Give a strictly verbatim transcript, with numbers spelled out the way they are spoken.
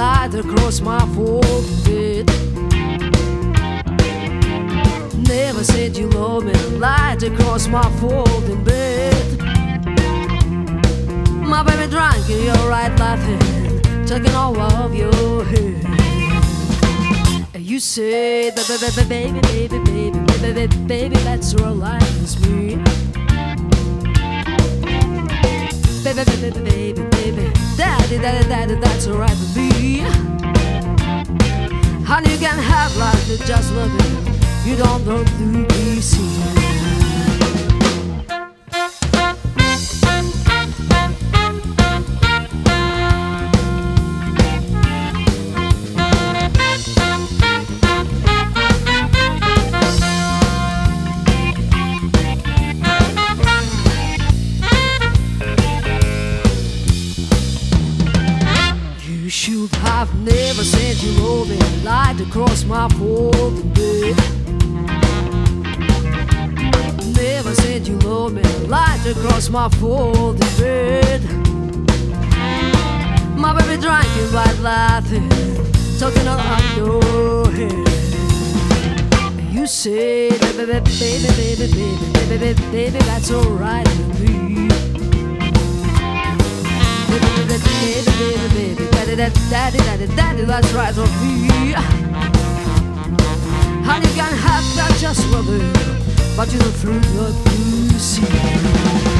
light across my forehead. Never said you love me, light across my folding bed. My baby drunk and you're right laughing, taking all of your head. And you say, baby, baby, baby, baby, baby, baby, baby, that's alright with me. Baby, baby, baby, baby, daddy, daddy, daddy, that's alright with me. Honey, you can have life, you just love it. You don't know to be seen. You should have never said you love me, light across my folding bed. Never said you love me, light across my folding bed. My baby drank you by laughing, talking around your head. You say, baby, baby, baby, baby, baby, baby, baby, that's alright with me. Baby, baby, baby, baby, baby, daddy, daddy, daddy, daddy, daddy, that's right with me. Honey, you can have that just love it, but you don't through what you see.